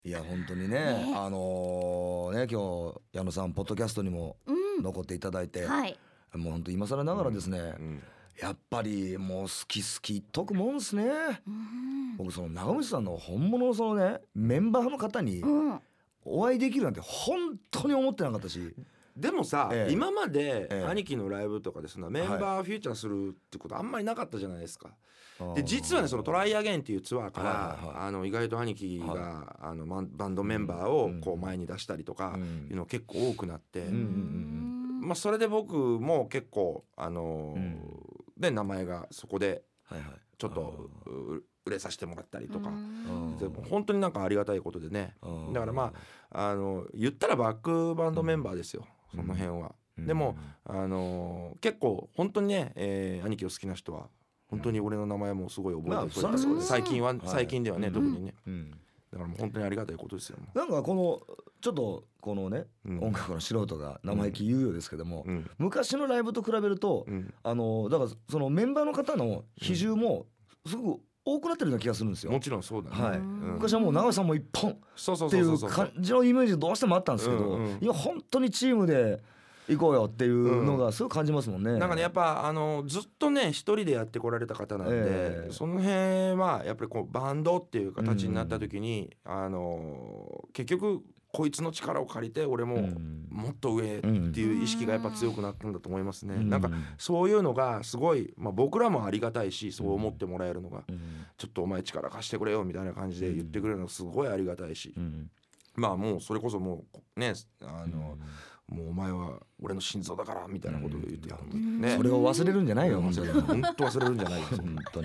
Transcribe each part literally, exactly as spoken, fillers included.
いや本当にね、 ねあのーね今日矢野さんポッドキャストにもうん残っていただいて、 はい、 もう本当今更ながらですね、 うんやっぱりもう好き好き言っとくもんですね。 うん僕その長渕さんの本物のそのねメンバーの方にうんお会いできるなんて本当に思ってなかったし、 でもさ、 ええ今までええ兄貴のライブとかでそんなメンバーフューチャーするってことあんまりなかったじゃないですか。で実はねそのトライアゲインっていうツアーから、 はいはいはいあの意外と兄貴が、 はあのマンバンドメンバーをこううん前に出したりとかうんいうの結構多くなって、 うんうんうんまあ、それで僕も結構あのーうんで名前がそこではいはいちょっとう売れさせてもらったりとか、 うんでも本当になんかありがたいことでね。 うんだからまああの言ったらバックバンドメンバーですよ、 うんその辺は。 うんでもあのー結構本当にね、えー兄貴を好きな人は本当に俺の名前もすごい覚えてくれまあた、 そりゃそうです最近は、 はい最近ではね、 うん特にね。 うんだからもう本当にありがたいことですよ。 なんかこのちょっとこのね、 うん音楽の素人が生意気言うようですけども、 うん昔のライブと比べると、 うん、 あのだからそのメンバーの方の比重もすごく多くなってるような気がするんですよ。 もちろんそうだね。 はいうん昔はもう長瀬さんも一本そうそうっていうそうそうそう。 感じのイメージどうしてもあったんですけど、 うんうん今本当にチームで行こうよっていうのがすごい感じますもんね。 なんかねやっぱあのずっとね一人でやってこられた方なんで、 ええその辺はやっぱりこうバンドっていう形になった時に、あの結局こいつの力を借りて俺もうんもっと上っていう意識がやっぱ強くなったんだと思いますね。 うんなんかそういうのがすごい、まあ、僕らもありがたいしそう思ってもらえるのが、 うんちょっとお前力貸してくれよみたいな感じで言ってくれるのがすごいありがたいし、 うんまあもうそれこそもうねあの、もうお前は俺の心臓だからみたいなことを言ってたんでね。 それを忘れるんじゃないよ本当に。 本当忘れるんじゃないよ。 本当に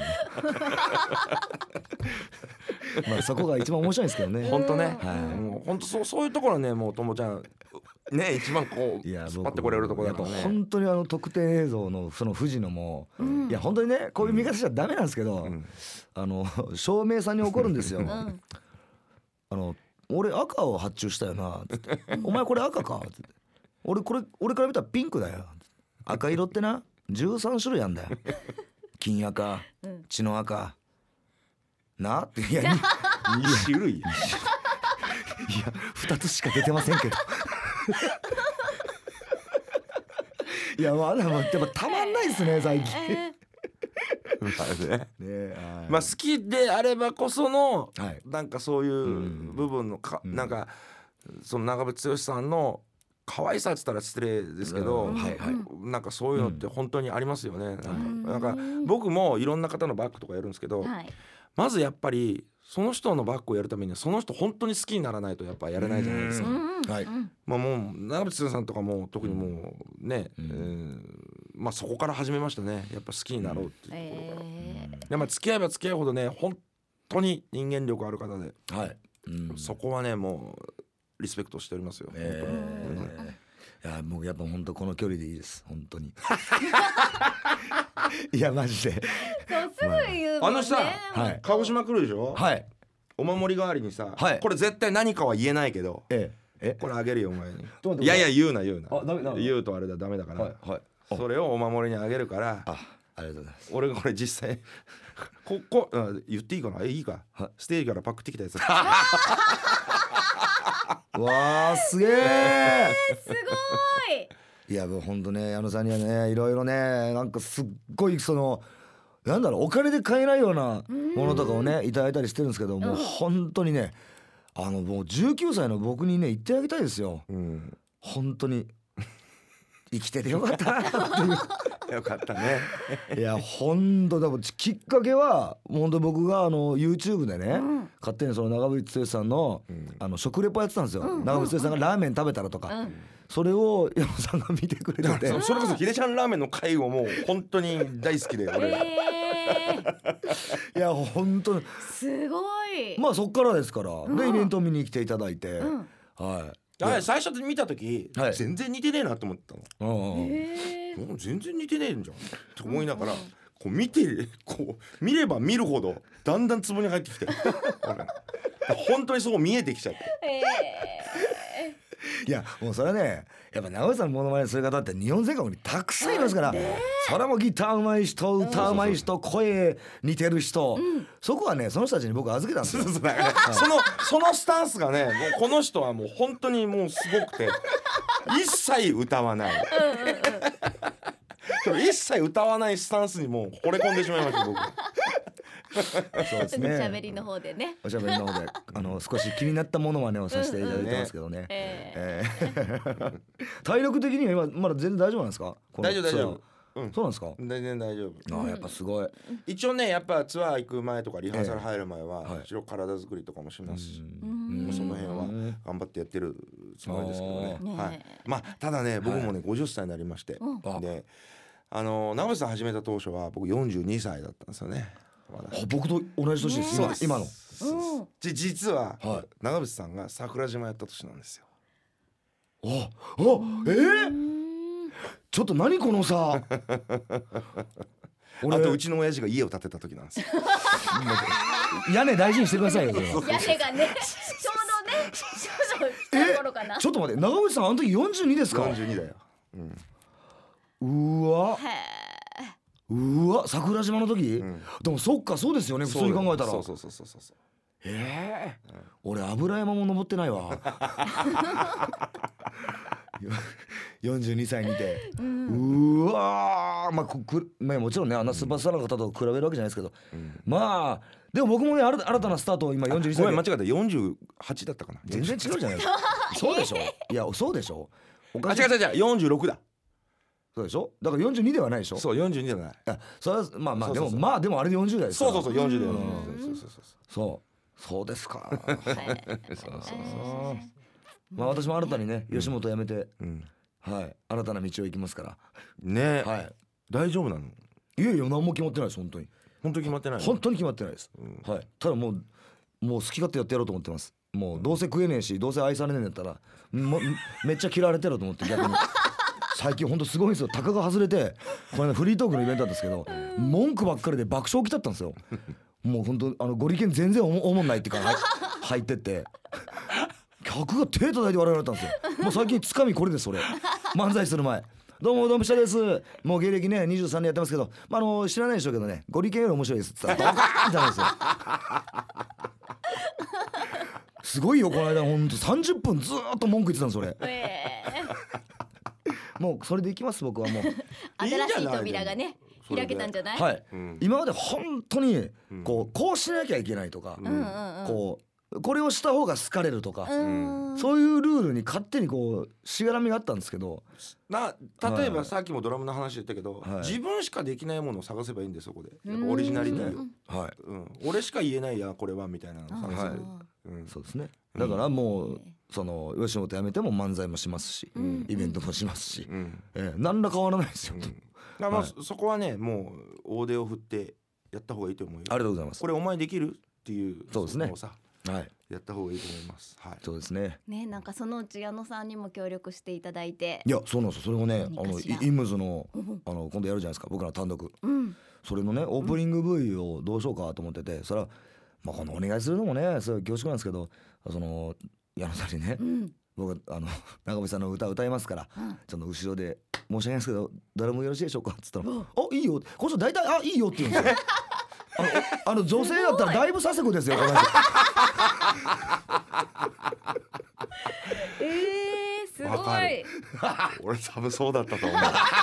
まあそこが一番面白いんですけどね。 本当ね、 はいもう本当そうそういうところねもうともちゃんね一番こういや引っ張ってこれるところだからやっぱね。 本当にあの特典映像のその藤野も、 うんいや本当にねこういう見方しちゃダメなんですけど、 うんあの照明さんに怒るんですよ。 うんあの俺赤を発注したよなつってお前これ赤かつって俺これ俺から見たらピンクだよ赤色ってなじゅうさん種類あんだよ金赤うん血の赤なっていやにいや種類いやふたつしか出てませんけどいやまあでもやっぱたまんないですね最近えまあねねはいまあ好きであればこそのはいなんかそういう部分のか、 うんなんかその長渕剛さんの可愛さって言ったら失礼ですけど、 うんはいはいなんかそういうのって本当にありますよね。なんかんなんか僕もいろんな方のバッグとかやるんですけど、 ーはいまずやっぱりその人のバッグをやるためにはその人本当に好きにならないとやっぱやれないじゃないですか。 うんうんはいうんまあもう長渕剛さんとかも特にもうね、 うんえーまあそこから始めましたね。やっぱ好きになろうっていうところが。 えでまあ付き合えば付き合うほどね本当に人間力ある方で、 はいうんそこはねもうリスペクトしておりますよ。 え本当にーいやもうやっぱ本当この距離でいいです本当にいやマジでーそうすぐ言うもんね。 あのさはい鹿児島来るでしょ、 はいお守り代わりにさ、 はいこれ絶対何かは言えないけどえええこれあげるよお前に。 どういやいや言うな言うなあダメダメ言うとあれだダメだから、 はいはいあそれをお守りにあげるからあありがとうございます俺がこれ実際ここあ言っていいかなえいいかはいステージからパクってきたやつわあすげえすごい。 いやもう本当ね矢野さんにはねいろいろねなんかすっごいそのなんだろうお金で買えないようなものとかをねいただいたりしてるんですけどもう本当にねあのもうじゅうきゅうさいの僕にね言ってあげたいですようん本当に生きててよかったなっていうよかったねいや本当だもきっかけは本当僕があの YouTube でね、 ん勝手にその長渕剛さんの、 んあの食レポやってたんですよ、長渕剛さんがラーメン食べたらとか、 うんそれを山本さんが見てくれててそそれこそヒデちゃんラーメンの回をもう本当に大好きで俺、 えーいや本当にすごい。 まあそっからですから、 うんでイベント見に来ていただいて、 うんはいあれ最初で見た時、 はい全然似てねえなと思ったの。 うんうんえーもう全然似てねえんじゃんって思いながら、こう見てこう見れば見るほどだんだんツボに入ってきて俺本当にそう見えてきちゃって、 えいやもうそれはねやっぱ長渕さんのモノマネする方って日本全国にたくさんいますから、それはもうギターうまい人歌うまい人声似てる人、そこはねその人たちに僕預けたんですよ。 そうそうだからそのそのスタンスがねもうこの人はもう本当にもうすごくて一切歌わない一切歌わないスタンスにもう惚れ込んでしまいました僕。 そうですね。 おしゃべりの方でね。 おしゃべりの方であの少し気になったものまねをさせていただいてますけどね。 ええー体力的には今まだ全然大丈夫なんですか？この大丈夫大丈夫ツアーうん、そうなんですか？ 全然大丈夫。 ああやっぱすごい。 一応ねやっぱツアー行く前とかリハーサル入る前は、 ええはい一応体作りとかもしますし、 うんもうその辺は頑張ってやってるつもりですけどね。 ねはい。まあただね僕もねごじゅっさいになりまして、 うんであの長渕さん始めた当初は僕よんじゅうにさいだったんですよね。まだあ僕と同じ年です。 ね今今の。 うんじ実は、 はい長渕さんが桜島やった年なんですよ。 ああえー、ちょっと何このさ。 あとうちの親父が家を建てた時なんですよ。 屋根大事にしてくださいよ。それは屋根がねちょうどねちょうど来た頃かな。 ちょっと待って長渕さんあの時よんじゅうにですか？ よんじゅうにだよ。うんうわへうわ桜島の時、 んでもそっかそうですよね普通に考えたら。 そうそうそうそうそうそうええ俺油山も登ってないわ。よんじゅうにさいにて、 ーううんわーまあくく、まあ、もちろんねあんなスーパースターの方と比べるわけじゃないですけど、 うんまあでも僕もね新た新たなスタートを今よんじゅうにさいでごめん間違えたよんじゅうはちだったかな。 全然違うじゃないですか。そうでしょいやそうでしょおあかしい違う違う違うよんじゅうろくだ。 そうでしょだからよんじゅうにではないでしょ。 そうよんじゅうにじゃない。 いやそれはまあまあそうそうそうでもまあでもあれでよんじゅう代ですからそうそうそうよんじゅうだよ。 うんそうそうそうそうそうそうですか。 へーそうそうそうまあ私も新たにね吉本辞めて、 うんはい新たな道を行きますかねら。はい大丈夫なの？ いやいや何も決まってないです本当に本当に決まってないの？ 本当に決まってないです、 うんはいただもうもう好き勝手やってやろうと思ってます。もうどうせ食えねえしどうせ愛されねえんだったらもめっちゃ嫌われてると思って逆に最近ほんとすごいんですよ。タカが外れてこれ、ね、フリートークのイベントなんですけど文句ばっかりで爆笑起きちゃったんですよ。もうほんとあのゴリケン全然おもおもんないっていうから入ってって客が手叩いて笑われたんですよ。もう最近つかみこれですそれ漫才する前どうもどうも下です。もう芸歴ねにじゅうさんねんやってますけど、まあ、あの知らないでしょうけどねゴリケンより面白いですって言ったらドカーンってなるんですよ。すごいよこの間ほんとさんじゅっぷんずーっと文句言ってたんですそれ。 えもうそれでいきます僕はもうー新しい扉がねそれで開けたんじゃない？ はいうん今まで本当にこうこうしなきゃいけないとか、 うんうんうんうんこうこれをした方が好かれるとか、 うんそういうルールに勝手にこうしがらみがあったんですけど、 な例えばはいさっきもドラムの話言ったけど、 はい自分しかできないものを探せばいいんでそこでやっぱうんオリジナリティを、 はいうん、俺しか言えないやこれはみたいなのを探せばいい、 はいうんそうですね。だからもうその吉本辞めても漫才もしますし、 うんイベントもしますし、 うんえー、何ら変わらないですよ、 うんだからまあはいそこはねもう大手を振ってやった方がいいと思うよ。 ありがとうございます。 これお前できるっていうそうですねのをさはいやった方がいいと思います。はい。 そうですね。 ねなんかそのうち矢野さんにも協力していただいていやそうなんですよ。それをねあの何かしらイイムズのうんあの今度やるじゃないですか僕ら単独。 うんそれのねオープニング ブイをどうしようかと思ってて、それはまあこのお願いするのもねすごい恐縮なんですけど、その矢野さんにね、 うん僕あの長渕さんの歌歌いますから、 うんちょっと後ろで申し訳ないですけど誰もよろしいでしょうかっつったら、あいいよこの人大体あいいよって言うんですよ。あのあの女性だったらだいぶ佐世子ですよこの人。 えー、すごわかるい俺多分そうだったと思う。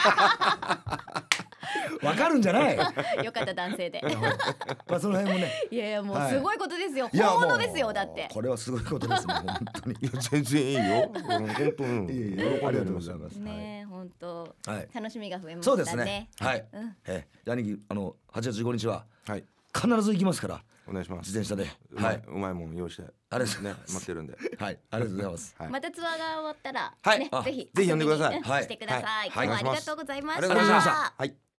わかるんじゃない。 よかった男性でまあその辺もね。 いやいやもうはいすごいことですよ、 いや本物もうですよだってこれはすごいことですね本当に。 いや全然いいよ。うん本当うんいえいえ喜んでやってますよありがとうございますね本当はい楽しみが増えましたね。 そうですね。はい。 うんえー、兄貴あのはちがつじゅうごにちははい必ず行きますからお願いします。 自転車で。 うまはいい。 うまいもん用意してありがとうござねいます待ってるんで。 はいありがとうございます。 はいまたツアーが終わったら、 はいねあぜひぜひ呼んでください遊びにはいしてください。 はい今日はありがとうございました。 ありがとうございましたはい。